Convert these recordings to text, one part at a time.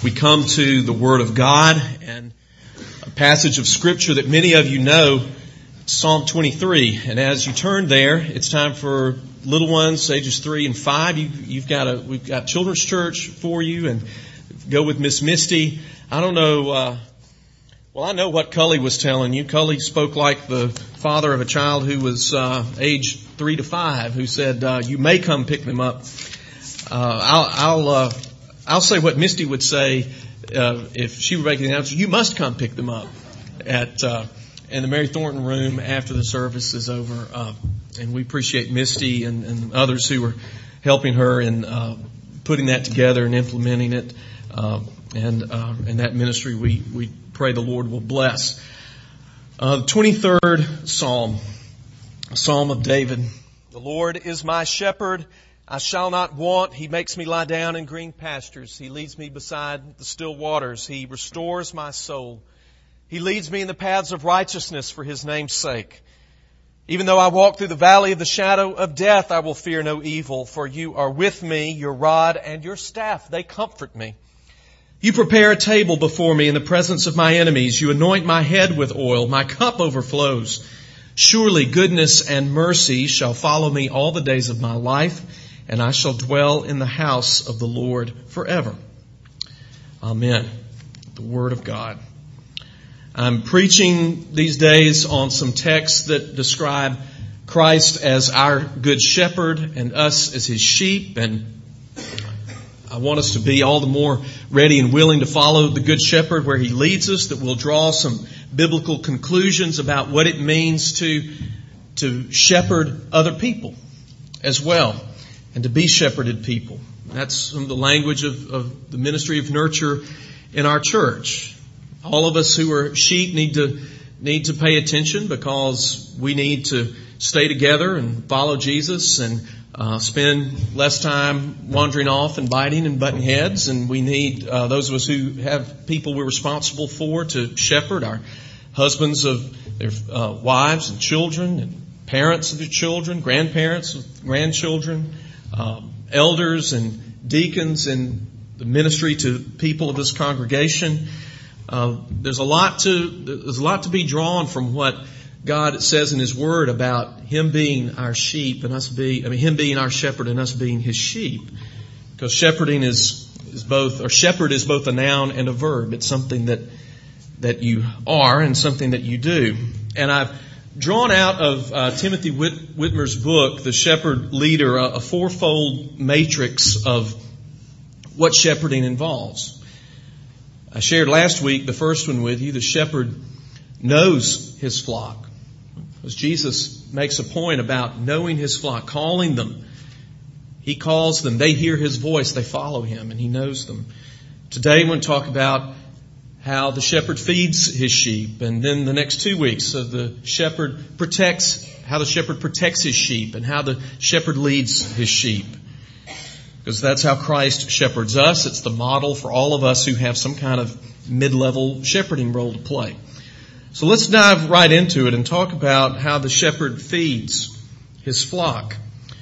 we come to the Word of God and a passage of Scripture that many of you know, Psalm 23. And as you turn there, it's time for little ones, ages 3 and 5. We've got Children's Church for you, and go with Miss Misty. I don't know. I know what Cully was telling you. Cully spoke like the father of a child who was age 3 to 5, who said, "You may come pick them up." I'll say what Misty would say if she were making the announcement. You must come pick them up in the Mary Thornton room after the service is over. And we appreciate Misty and others who are helping her in putting that together and implementing it. And that ministry we pray the Lord will bless. The 23rd Psalm, a Psalm of David. The Lord is my shepherd, I shall not want. He makes me lie down in green pastures. He leads me beside the still waters. He restores my soul. He leads me in the paths of righteousness for His name's sake. Even though I walk through the valley of the shadow of death, I will fear no evil, for You are with me. Your rod and Your staff, they comfort me. You prepare a table before me in the presence of my enemies. You anoint my head with oil. My cup overflows. Surely goodness and mercy shall follow me all the days of my life, and I shall dwell in the house of the Lord forever. Amen. The Word of God. I'm preaching these days on some texts that describe Christ as our good shepherd and us as His sheep, and I want us to be all the more ready and willing to follow the Good Shepherd where He leads us, that we'll draw some biblical conclusions about what it means to shepherd other people as well, and to be shepherded people. That's some of the language of the ministry of nurture in our church. All of us who are sheep need to pay attention, because we need to stay together and follow Jesus and spend less time wandering off and biting and butting heads. And we need those of us who have people we're responsible for to shepherd, our husbands of their wives and children, and parents of their children, grandparents of grandchildren, elders and deacons in the ministry to people of this congregation. There's a lot to be drawn from what God says in His Word about Him being our sheep and Him being our shepherd and us being His sheep. Because shepherding is shepherd is both a noun and a verb. It's something that you are and something that you do. And I've drawn out of Timothy Whitmer's book, The Shepherd Leader, a fourfold matrix of what shepherding involves. I shared last week the first one with you. The shepherd knows his flock. Because Jesus makes a point about knowing His flock, calling them. He calls them, they hear His voice, they follow Him, and He knows them. Today we're going to talk about how the shepherd feeds his sheep, and then the next 2 weeks how the shepherd protects his sheep, and how the shepherd leads his sheep. Because that's how Christ shepherds us. It's the model for all of us who have some kind of mid-level shepherding role to play. So let's dive right into it and talk about how the shepherd feeds his flock.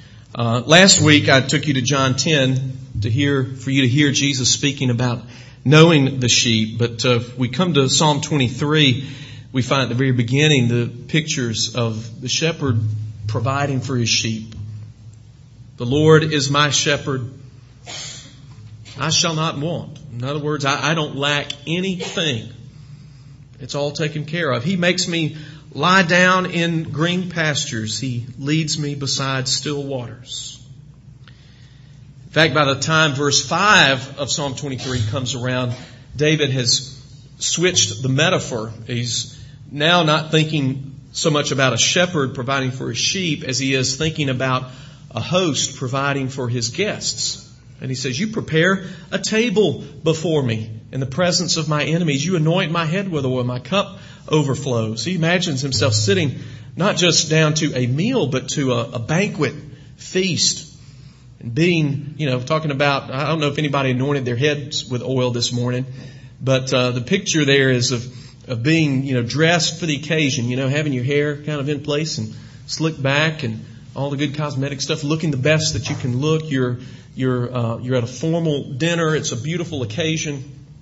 Last week I took you to John 10 for you to hear Jesus speaking about knowing the sheep. But we come to Psalm 23, we find at the very beginning the pictures of the shepherd providing for his sheep. The Lord is my shepherd, I shall not want. In other words, I don't lack anything. It's all taken care of. He makes me lie down in green pastures. He leads me beside still waters. In fact, by the time verse 5 of Psalm 23 comes around, David has switched the metaphor. He's now not thinking so much about a shepherd providing for his sheep as he is thinking about a host providing for his guests. And he says, you prepare a table before me in the presence of my enemies. You anoint my head with oil. My cup overflows. He imagines himself sitting not just down to a meal, but to a banquet feast. And being, talking about, I don't know if anybody anointed their heads with oil this morning, but the picture there is of being, dressed for the occasion, having your hair kind of in place and slicked back and all the good cosmetic stuff, looking the best that you can look. You're at a formal dinner. It's a beautiful occasion.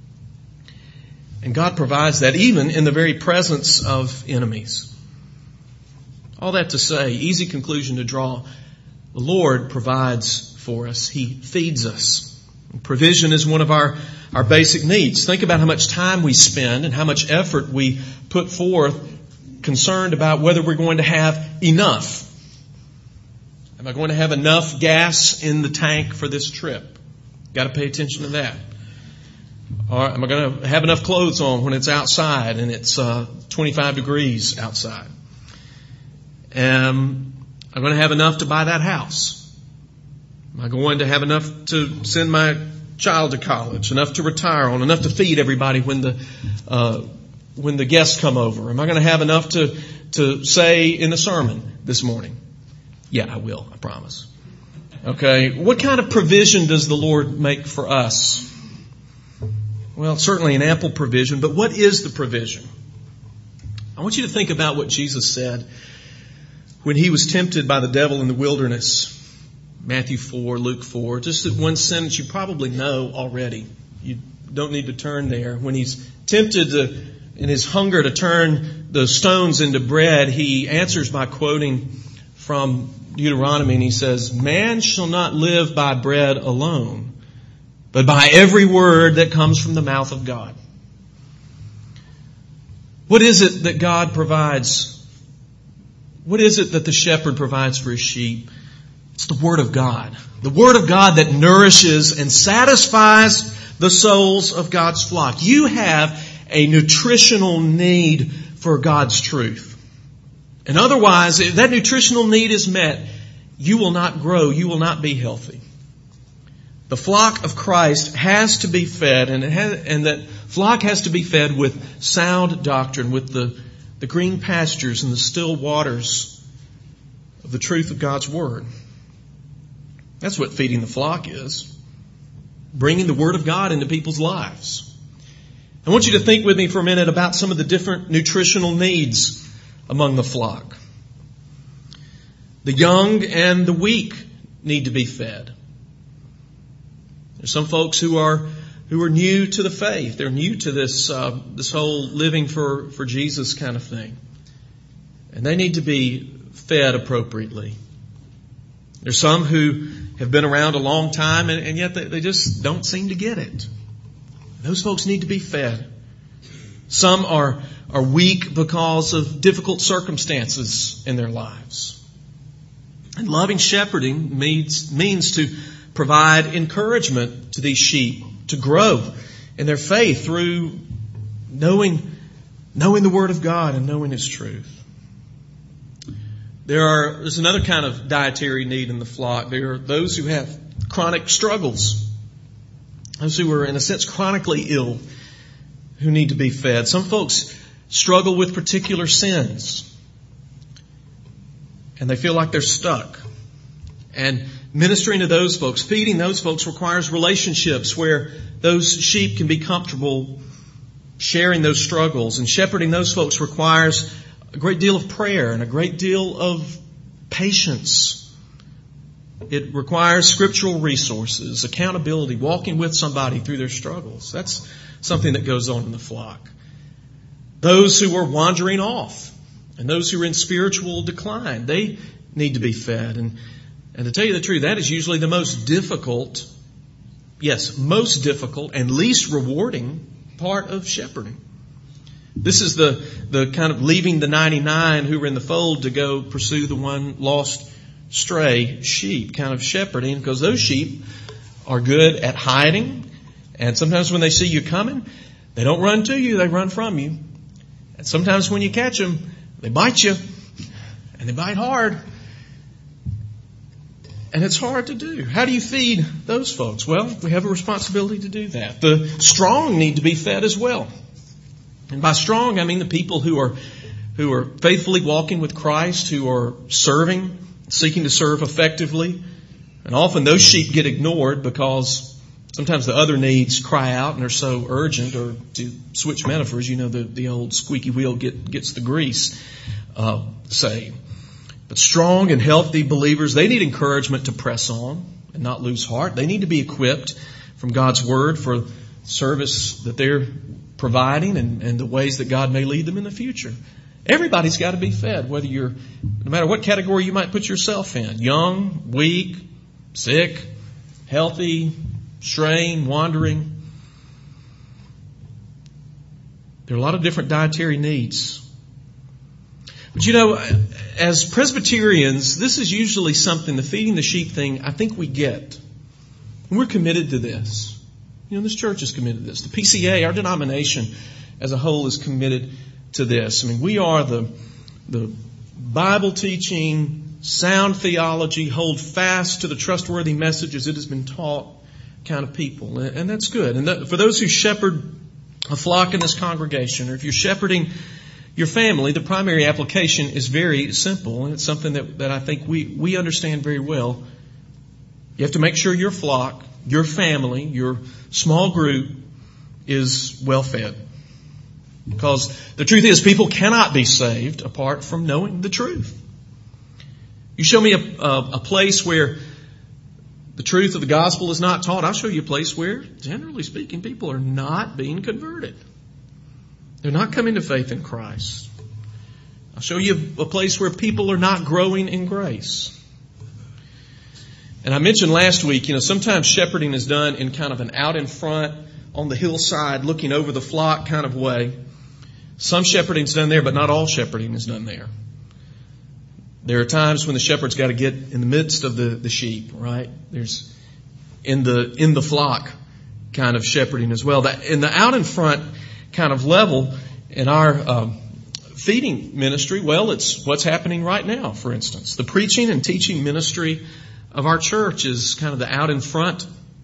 And God provides that even in the very presence of enemies. All that to say, easy conclusion to draw, the Lord provides for us. He feeds us. Provision is one of our basic needs. Think about how much time we spend and how much effort we put forth concerned about whether we're going to have enough. Am I going to have enough gas in the tank for this trip? Got to pay attention to that. Or am I going to have enough clothes on when it's outside and it's 25 degrees outside? Am I going to have enough to buy that house? Am I going to have enough to send my child to college, enough to retire on, enough to feed everybody when the guests come over? Am I going to have enough to say in the sermon this morning? Yeah, I will, I promise. Okay, what kind of provision does the Lord make for us? Well, certainly an ample provision, but what is the provision? I want you to think about what Jesus said when He was tempted by the devil in the wilderness. Matthew 4, Luke 4, just that one sentence you probably know already. You don't need to turn there. When He's tempted in His hunger to turn the stones into bread, He answers by quoting from Deuteronomy, and He says, "Man shall not live by bread alone, but by every word that comes from the mouth of God." What is it that God provides? What is it that the shepherd provides for his sheep? It's the Word of God. The Word of God that nourishes and satisfies the souls of God's flock. You have a nutritional need for God's truth. And otherwise, if that nutritional need is met, you will not grow, you will not be healthy. The flock of Christ has to be fed, and that flock has to be fed with sound doctrine, with the green pastures and the still waters of the truth of God's Word. That's what feeding the flock is. Bringing the Word of God into people's lives. I want you to think with me for a minute about some of the different nutritional needs among the flock. The young and the weak need to be fed. There's some folks who are new to the faith. They're new to this whole living for Jesus kind of thing. And they need to be fed appropriately. There's some who have been around a long time and yet they just don't seem to get it. Those folks need to be fed. Some are weak because of difficult circumstances in their lives. And loving shepherding means to provide encouragement to these sheep to grow in their faith through knowing the Word of God and knowing His truth. There's another kind of dietary need in the flock. There are those who have chronic struggles. Those who are, in a sense, chronically ill who need to be fed. Some folks struggle with particular sins. And they feel like they're stuck. And ministering to those folks, feeding those folks requires relationships where those sheep can be comfortable sharing those struggles. And shepherding those folks requires a great deal of prayer and a great deal of patience. It requires scriptural resources, accountability, walking with somebody through their struggles. That's something that goes on in the flock. Those who are wandering off and those who are in spiritual decline, they need to be fed. And to tell you the truth, that is usually the most difficult and least rewarding part of shepherding. This is the kind of leaving the 99 who were in the fold to go pursue the one lost stray sheep kind of shepherding, because those sheep are good at hiding. And sometimes when they see you coming, they don't run to you, they run from you. And sometimes when you catch them, they bite you, and they bite hard. And it's hard to do. How do you feed those folks? Well, we have a responsibility to do that. The strong need to be fed as well. And by strong, I mean the people who are faithfully walking with Christ, who are serving, seeking to serve effectively. And often those sheep get ignored because sometimes the other needs cry out and are so urgent, or to switch metaphors, the old squeaky wheel gets the grease saying. But strong and healthy believers, they need encouragement to press on and not lose heart. They need to be equipped from God's Word for service that they're providing and the ways that God may lead them in the future. Everybody's got to be fed, no matter what category you might put yourself in. Young, weak, sick, healthy, straying, wandering. There are a lot of different dietary needs. But as Presbyterians, this is usually something, the feeding the sheep thing, I think we get. And we're committed to this. This church is committed to this. The PCA, our denomination as a whole, is committed to this. We are the Bible teaching, sound theology, hold fast to the trustworthy message as it has been taught kind of people. And that's good. And for those who shepherd a flock in this congregation, or if you're shepherding your family, the primary application is very simple, and it's something that I think we understand very well. You have to make sure your flock, your family, your small group is well fed. Because the truth is, people cannot be saved apart from knowing the truth. You show me a place where the truth of the gospel is not taught, I'll show you a place where, generally speaking, people are not being converted. They're not coming to faith in Christ. I'll show you a place where people are not growing in grace. And I mentioned last week, sometimes shepherding is done in kind of an out in front, on the hillside, looking over the flock kind of way. Some shepherding is done there, but not all shepherding is done there. There are times when the shepherd's got to get in the midst of the sheep, right? There's in the flock kind of shepherding as well. In the out in front kind of level in our feeding ministry, well, it's what's happening right now, for instance. The preaching and teaching ministry of our church is kind of the out in front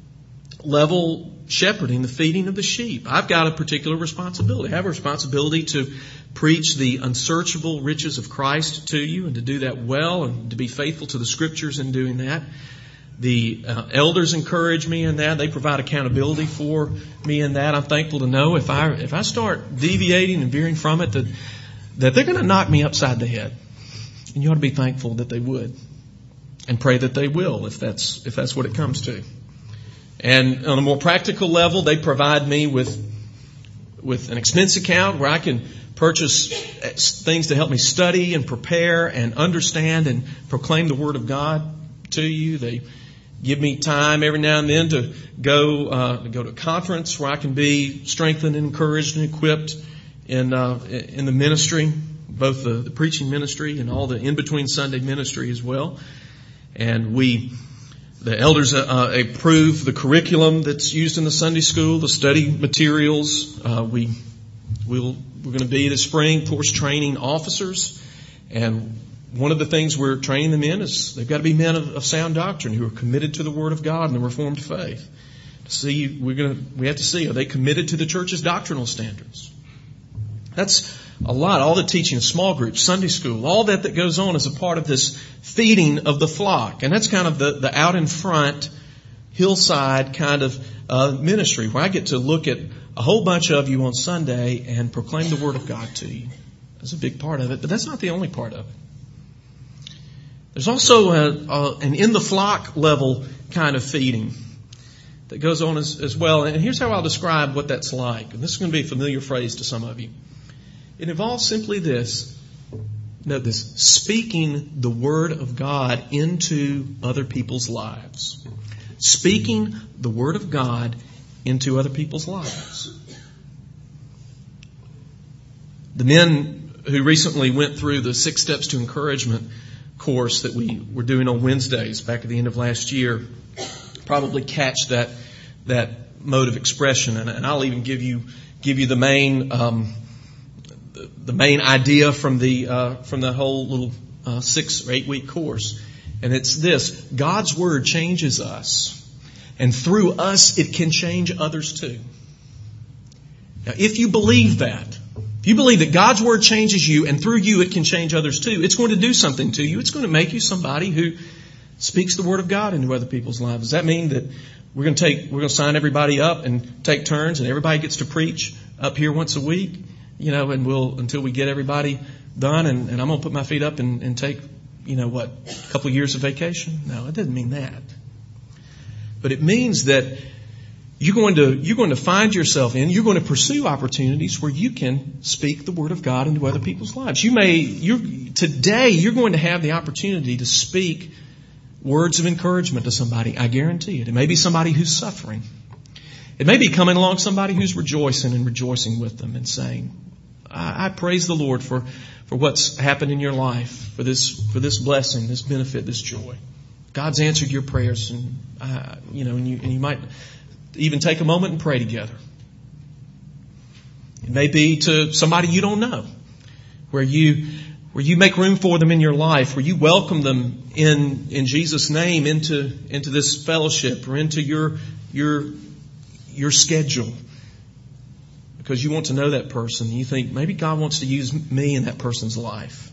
level shepherding, the feeding of the sheep. I've got a particular responsibility. I have a responsibility to preach the unsearchable riches of Christ to you, and to do that well, and to be faithful to the Scriptures in doing that. The elders encourage me in that. They provide accountability for me in that. I'm thankful to know if I start deviating and veering from it, that they're going to knock me upside the head. And you ought to be thankful that they would, and pray that they will, if that's what it comes to. And on a more practical level, they provide me with an expense account where I can purchase things to help me study and prepare and understand and proclaim the Word of God to you. They give me time every now and then to go to a conference where I can be strengthened and encouraged and equipped in the ministry, both the preaching ministry and all the in-between Sunday ministry as well. And the elders approve the curriculum that's used in the Sunday school, the study materials. We're going to be this spring course training officers, and one of the things we're training them in is they've got to be men of sound doctrine who are committed to the Word of God and the Reformed faith. We have to see, are they committed to the church's doctrinal standards? That's a lot. All the teaching, small groups, Sunday school, all that goes on as a part of this feeding of the flock. And that's kind of the out in front, hillside kind of ministry, where I get to look at a whole bunch of you on Sunday and proclaim the Word of God to you. That's a big part of it, but that's not the only part of it. There's also an in the flock level kind of feeding that goes on as well. And here's how I'll describe what that's like. And this is going to be a familiar phrase to some of you. It involves simply this. Note this: speaking the Word of God into other people's lives. Speaking the Word of God into other people's lives. The men who recently went through the 6 Steps to Encouragement course that we were doing on Wednesdays back at the end of last year probably catch that mode of expression, and I'll even give you the main idea from the whole little 6 or 8 week course, and it's this: God's Word changes us, and through us it can change others too. Now, if you believe that, if you believe that God's Word changes you and through you it can change others too, it's going to do something to you. It's going to make you somebody who speaks the Word of God into other people's lives. Does that mean that we're going to sign everybody up and take turns and everybody gets to preach up here once a week? And we'll, until we get everybody done, and I'm going to put my feet up and take, a couple of years of vacation? No, it doesn't mean that. But it means that you're going to find yourself in, you're going to pursue opportunities where you can speak the Word of God into other people's lives. Today you're going to have the opportunity to speak words of encouragement to somebody. I guarantee it. It may be somebody who's suffering. It may be coming along somebody who's rejoicing and rejoicing with them and saying, I praise the Lord for what's happened in your life, for this blessing, this benefit, this joy. God's answered your prayers, and you might even take a moment and pray together. It may be to somebody you don't know, where you make room for them in your life, where you welcome them in Jesus' name into this fellowship or into your schedule, because you want to know that person. You think maybe God wants to use me in that person's life.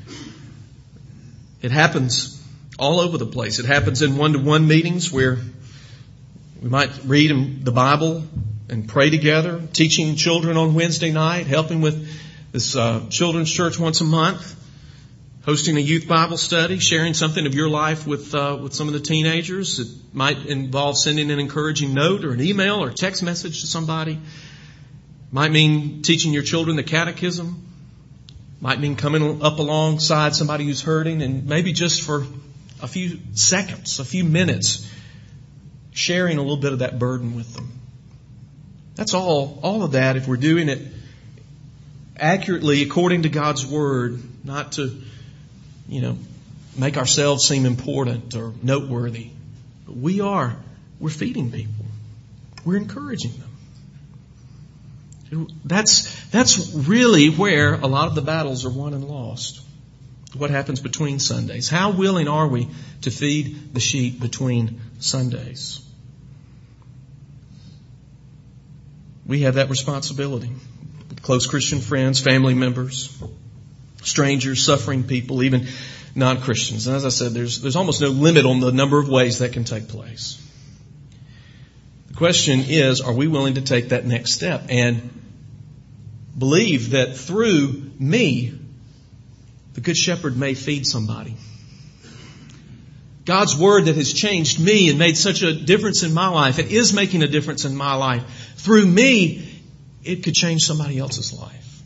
It happens all over the place. It happens in one-to-one meetings where we might read the Bible and pray together, teaching children on Wednesday night, helping with this children's church once a month, hosting a youth Bible study, sharing something of your life with some of the teenagers. It might involve sending an encouraging note or an email or a text message to somebody. Might mean teaching your children the catechism. Might mean coming up alongside somebody who's hurting, and maybe just for a few seconds, a few minutes, sharing a little bit of that burden with them. That's all of that, if we're doing it accurately according to God's Word, not to, make ourselves seem important or noteworthy. But we're feeding people. We're encouraging them. That's really where a lot of the battles are won and lost. What happens between Sundays? How willing are we to feed the sheep between Sundays? We have that responsibility. With close Christian friends, family members, strangers, suffering people, even non-Christians. And as I said, there's almost no limit on the number of ways that can take place. The question is, are we willing to take that next step and believe that through me, the Good Shepherd may feed somebody? God's Word that has changed me and made such a difference in my life, it is making a difference in my life. Through me, it could change somebody else's life.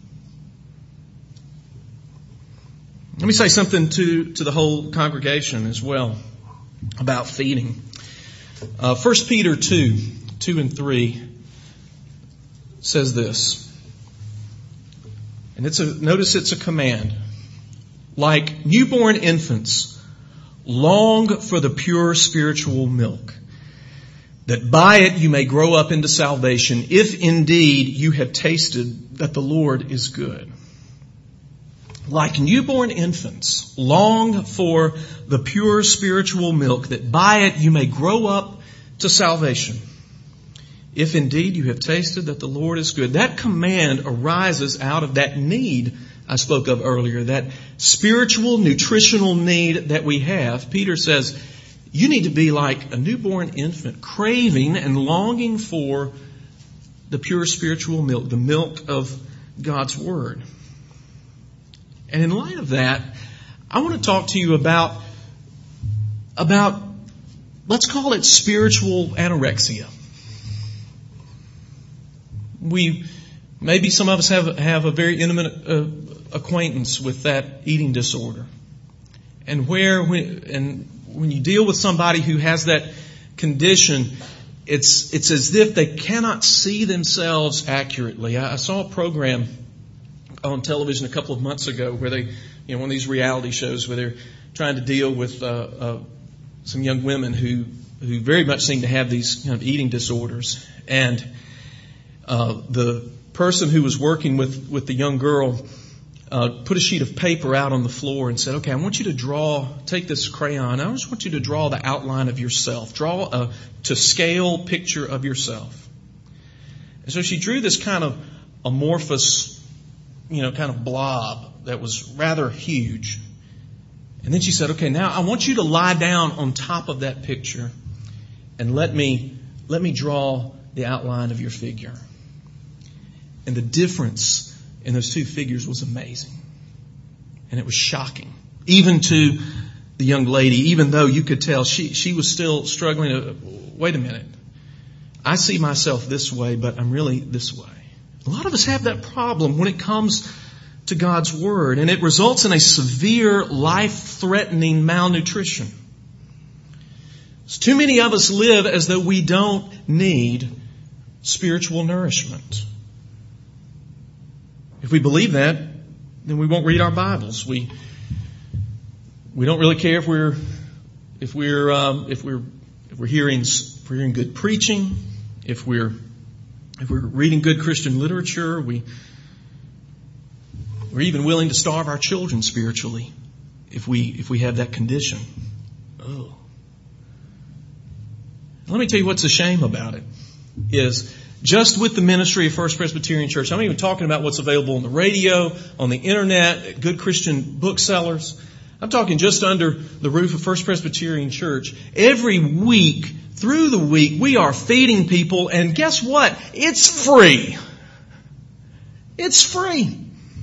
Let me say something to the whole congregation as well about feeding. 1 Peter 2 and 3 says this. And notice it's a command. Like newborn infants, long for the pure spiritual milk, that by it you may grow up into salvation, if indeed you have tasted that the Lord is good. Like newborn infants, long for the pure spiritual milk, that by it you may grow up to salvation, if indeed you have tasted that the Lord is good. That command arises out of that need I spoke of earlier, that spiritual, nutritional need that we have. Peter says, you need to be like a newborn infant, craving and longing for the pure spiritual milk, the milk of God's Word. And in light of that, I want to talk to you about let's call it spiritual anorexia. Maybe some of us have a very intimate acquaintance with that eating disorder. And when you deal with somebody who has that condition, it's as if they cannot see themselves accurately. I saw a program on television a couple of months ago where they, one of these reality shows where they're trying to deal with some young women who very much seem to have these kind of eating disorders. And the person who was working with the young girl put a sheet of paper out on the floor and said, okay, I want you to take this crayon, I just want you to draw the outline of yourself. Draw a to scale picture of yourself. And so she drew this kind of amorphous, kind of blob that was rather huge. And then she said, okay, now I want you to lie down on top of that picture and let me draw the outline of your figure. And the difference in those two figures was amazing. And it was shocking. Even to the young lady, even though you could tell she was still struggling. Wait a minute. I see myself this way, but I'm really this way. A lot of us have that problem when it comes to God's Word, and it results in a severe, life-threatening malnutrition. So too many of us live as though we don't need spiritual nourishment. If we believe that, then we won't read our Bibles. We don't really care if we're hearing good preaching, if we're reading good Christian literature. We're even willing to starve our children spiritually if we have that condition. Oh. Let me tell you what's a shame about it is just with the ministry of First Presbyterian Church, I'm not even talking about what's available on the radio, on the internet, good Christian booksellers. I'm talking just under the roof of First Presbyterian Church. Every week, through the week, we are feeding people, and guess what? It's free. It's free.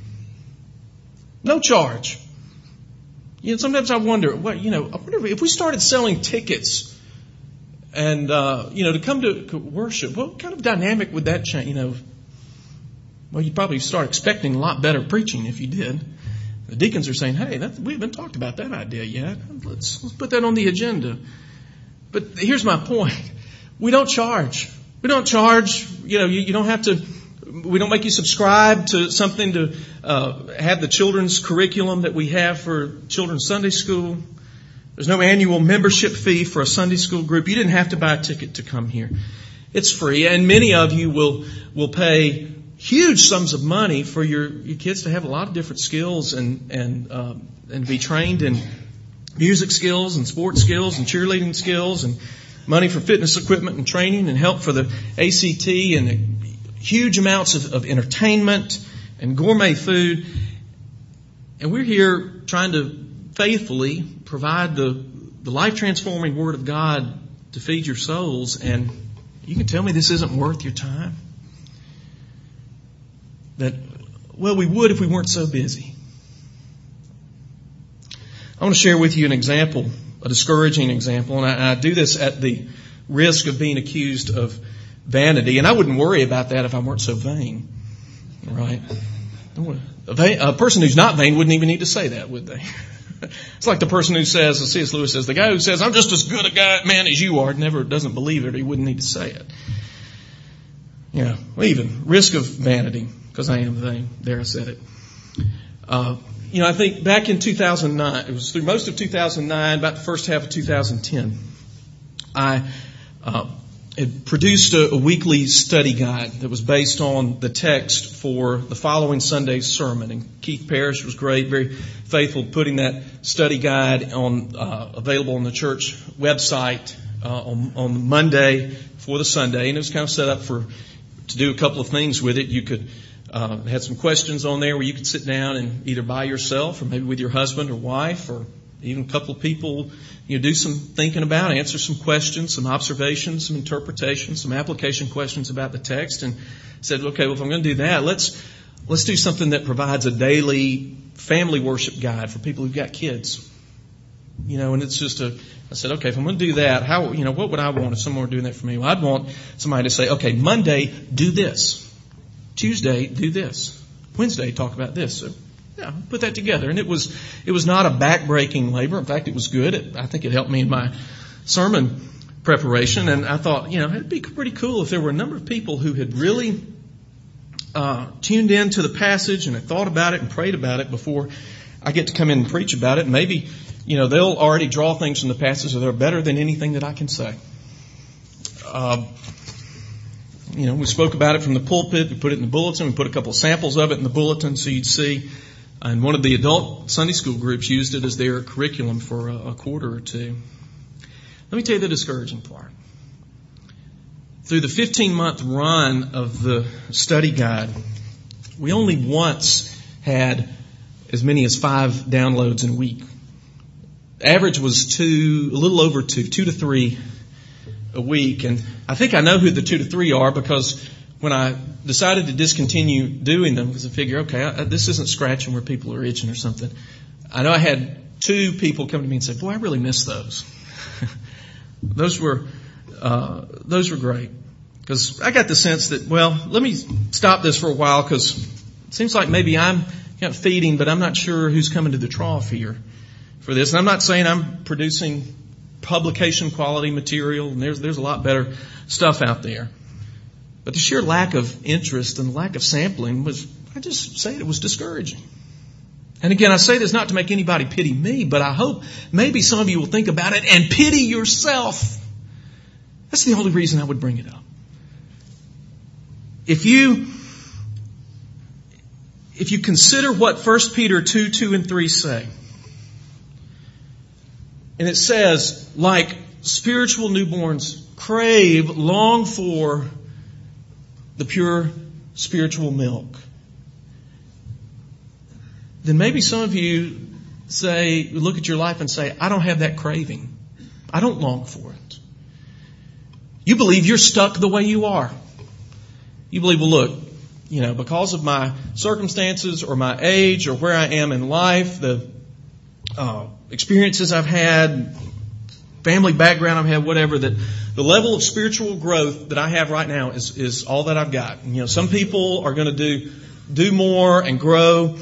No charge. Sometimes I wonder if we started selling tickets and, to come to worship, what kind of dynamic would that change? Well, you'd probably start expecting a lot better preaching if you did. The deacons are saying, hey, we haven't talked about that idea yet. Let's put that on the agenda. But here's my point. We don't charge. We don't charge. You don't have to, we don't make you subscribe to something to have the children's curriculum that we have for children's Sunday school. There's no annual membership fee for a Sunday school group. You didn't have to buy a ticket to come here. It's free. And many of you will pay huge sums of money for your kids to have a lot of different skills and be trained in music skills and sports skills and cheerleading skills, and money for fitness equipment and training and help for the ACT and huge amounts of entertainment and gourmet food. And we're here trying to faithfully provide the life-transforming Word of God to feed your souls, and you can tell me this isn't worth your time? We would if we weren't so busy. I want to share with you an example, a discouraging example, and I do this at the risk of being accused of vanity, and I wouldn't worry about that if I weren't so vain, right? A person who's not vain wouldn't even need to say that, would they? It's like the person who says, as C.S. Lewis says, the guy who says, I'm just as good a man as you are, never doesn't believe it, or he wouldn't need to say it. Even risk of vanity, because I am vain. There, I said it. I think back in 2009, it was through most of 2009, about the first half of 2010, I had produced a weekly study guide that was based on the text for the following Sunday's sermon. And Keith Parrish was great, very faithful, putting that study guide on available on the church website on Monday for the Sunday. And it was kind of set up to do a couple of things with it. You could had some questions on there where you could sit down and either by yourself or maybe with your husband or wife or even a couple of people, do some thinking about, answer some questions, some observations, some interpretations, some application questions about the text, and said, okay, well, if I'm going to do that, let's do something that provides a daily family worship guide for people who've got kids. And it's just I said, okay, if I'm going to do that, what would I want if someone were doing that for me? Well, I'd want somebody to say, okay, Monday, do this. Tuesday, do this. Wednesday, talk about this. So, put that together. And it was not a back-breaking labor. In fact, it was good. I think it helped me in my sermon preparation. And I thought, it'd be pretty cool if there were a number of people who had really tuned in to the passage and had thought about it and prayed about it before I get to come in and preach about it. And maybe, they'll already draw things from the passage that are better than anything that I can say. We spoke about it from the pulpit. We put it in the bulletin. We put a couple of samples of it in the bulletin so you'd see. And one of the adult Sunday school groups used it as their curriculum for a quarter or two. Let me tell you the discouraging part. Through the 15-month run of the study guide, we only once had as many as 5 downloads in a week. The average was a little over 2 to 3 a week. And I think I know who the 2 to 3 are because when I decided to discontinue doing them, because I figure, okay, this isn't scratching where people are itching or something. I know I had 2 people come to me and say, boy, I really miss those. Those were great. Because I got the sense that, well, let me stop this for a while because it seems like maybe I'm kind of feeding, but I'm not sure who's coming to the trough here for this. And I'm not saying I'm producing publication quality material, and there's a lot better stuff out there. But the sheer lack of interest and lack of sampling was, I just say it was discouraging. And again, I say this not to make anybody pity me, but I hope maybe some of you will think about it and pity yourself. That's the only reason I would bring it up. If you consider what 1 Peter 2 and 3 say, and it says, like spiritual newborns, crave, long for the pure spiritual milk, then maybe some of you look at your life and say, I don't have that craving. I don't long for it. You believe you're stuck the way you are. You believe, well, look, because of my circumstances or my age or where I am in life, the experiences I've had, family background I've had, whatever, that the level of spiritual growth that I have right now is all that I've got. Some people are going to do more and grow,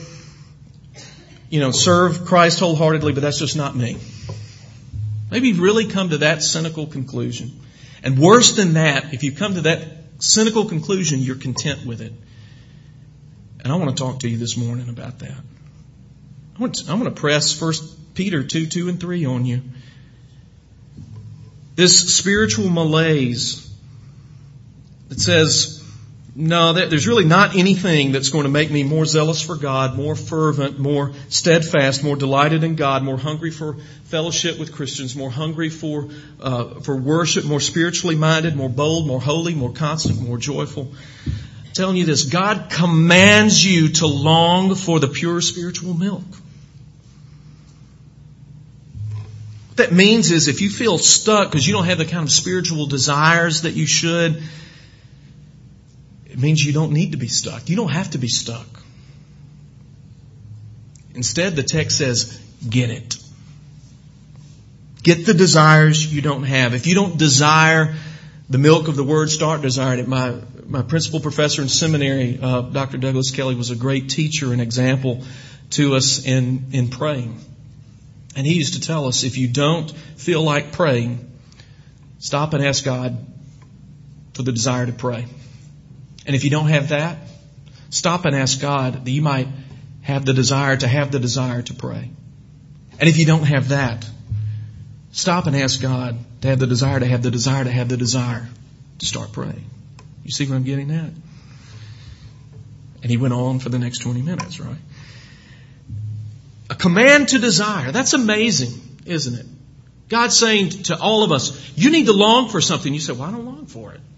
serve Christ wholeheartedly, but that's just not me. Maybe you've really come to that cynical conclusion. And worse than that, if you come to that cynical conclusion, you're content with it. And I want to talk to you this morning about that. I want to press 1 Peter 2 and 3 on you. This spiritual malaise that says, no, there's really not anything that's going to make me more zealous for God, more fervent, more steadfast, more delighted in God, more hungry for fellowship with Christians, more hungry for worship, more spiritually minded, more bold, more holy, more constant, more joyful. I'm telling you this, God commands you to long for the pure spiritual milk. What that means is if you feel stuck because you don't have the kind of spiritual desires that you should, it means you don't need to be stuck. You don't have to be stuck. Instead, the text says, get it. Get the desires you don't have. If you don't desire the milk of the Word, start desiring it. My principal professor in seminary, Dr. Douglas Kelly, was a great teacher and example to us in praying. And he used to tell us, if you don't feel like praying, stop and ask God for the desire to pray. And if you don't have that, stop and ask God that you might have the desire to pray. And if you don't have that, stop and ask God to have the desire to start praying. You see where I'm getting at? And he went on for the next 20 minutes, right? A command to desire. That's amazing, isn't it? God's saying to all of us, you need to long for something. You say, well, I don't long for it.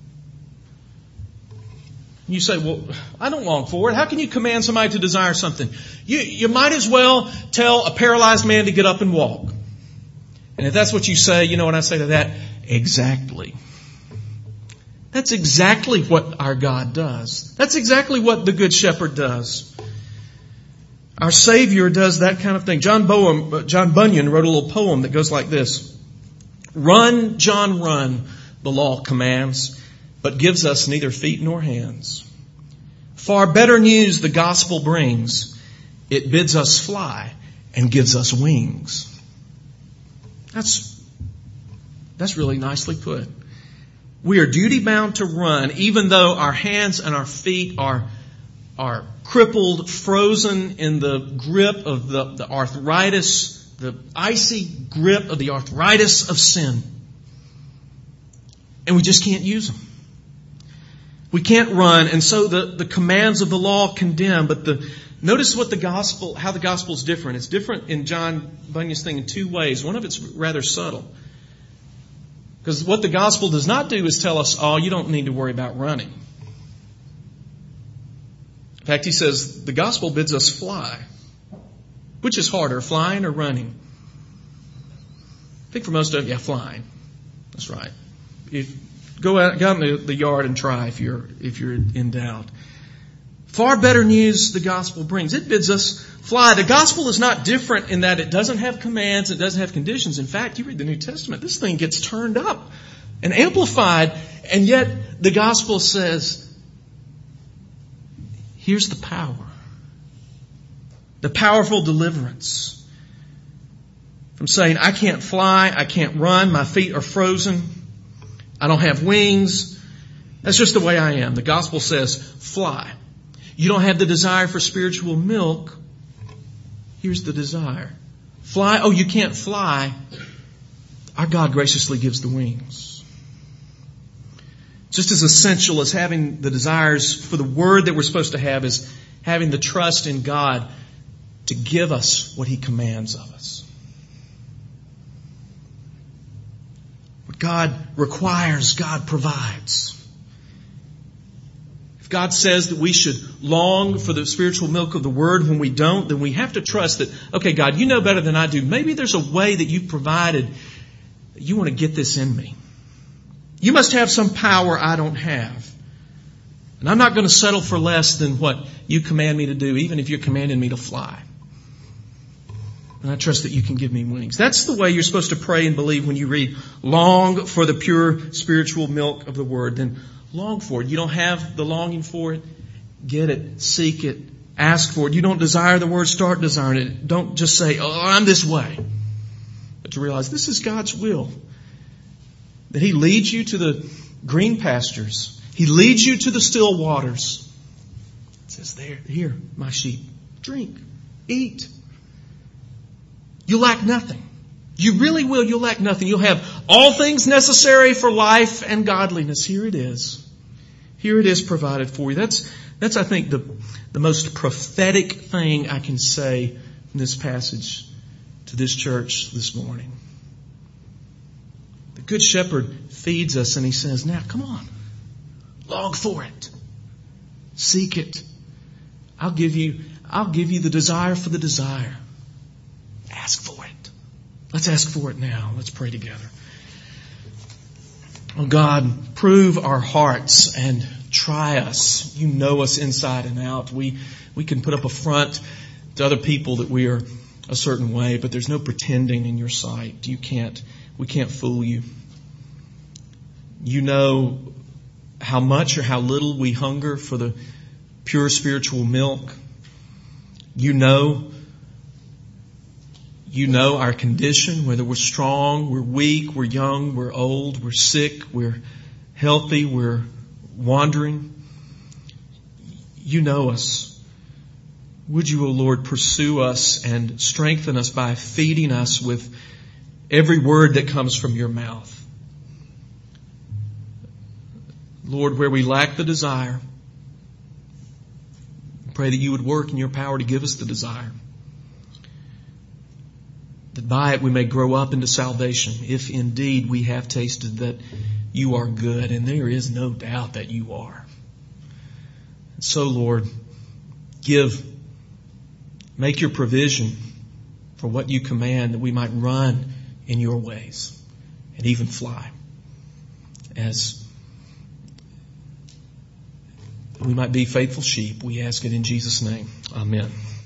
You say, well, I don't long for it. How can you command somebody to desire something? You might as well tell a paralyzed man to get up and walk. And if that's what you say, you know what I say to that? Exactly. That's exactly what our God does. That's exactly what the Good Shepherd does. Our Savior does that kind of thing. John Bunyan wrote a little poem that goes like this. Run, John, run, the law commands, but gives us neither feet nor hands. Far better news the gospel brings. It bids us fly and gives us wings. That's really nicely put. We are duty bound to run, even though our hands and our feet are crippled, frozen in the grip of the arthritis, the icy grip of the arthritis of sin. And we just can't use them. We can't run, and so the commands of the law condemn. But notice how the gospel is different. It's different in John Bunyan's thing in two ways. One of it's rather subtle. Because what the gospel does not do is tell us, oh, you don't need to worry about running. In fact, he says the gospel bids us fly. Which is harder, flying or running? I think for most of you, flying. That's right. Go out in the yard and try if you're in doubt. Far better news the gospel brings. It bids us fly. The gospel is not different in that it doesn't have commands, it doesn't have conditions. In fact, you read the New Testament, this thing gets turned up and amplified, And yet the gospel says, here's the power. The powerful deliverance from saying, I can't fly, I can't run, my feet are frozen, I don't have wings. That's just the way I am. The gospel says, fly. You don't have the desire for spiritual milk. Here's the desire. Fly. Oh, you can't fly. Our God graciously gives the wings. Just as essential as having the desires for the word that we're supposed to have is having the trust in God to give us what He commands of us. What God requires, God provides. If God says that we should long for the spiritual milk of the Word when we don't, then we have to trust that, okay, God, you know better than I do. Maybe there's a way that you've provided that you want to get this in me. You must have some power I don't have. And I'm not going to settle for less than what you command me to do, even if you're commanding me to fly. And I trust that you can give me wings. That's the way you're supposed to pray and believe when you read, long for the pure spiritual milk of the Word. Then long for it. You don't have the longing for it? Get it. Seek it. Ask for it. You don't desire the Word? Start desiring it. Don't just say, oh, I'm this way. But to realize this is God's will. That He leads you to the green pastures. He leads you to the still waters. It says, here, my sheep, drink, eat. You lack nothing. You really will. You'll lack nothing. You'll have all things necessary for life and godliness. Here it is. Here it is provided for you. That's I think, the most prophetic thing I can say in this passage to this church this morning. The Good Shepherd feeds us and He says, now come on. Long for it. Seek it. I'll give you the desire for the desire. Ask for it. Let's ask for it now. Let's pray together. Oh God, prove our hearts and try us. You know us inside and out. We can put up a front to other people that we are a certain way, but there's no pretending in your sight. We can't fool you. You know how much or how little we hunger for the pure spiritual milk. You know our condition, whether we're strong, we're weak, we're young, we're old, we're sick, we're healthy, we're wandering. You know us. Would you, O Lord, pursue us and strengthen us by feeding us with every word that comes from your mouth. Lord, where we lack the desire, pray that you would work in your power to give us the desire. That by it we may grow up into salvation, if indeed we have tasted that you are good, and there is no doubt that you are. And so, Lord, make your provision for what you command, that we might run in your ways and even fly, as we might be faithful sheep. We ask it in Jesus' name. Amen.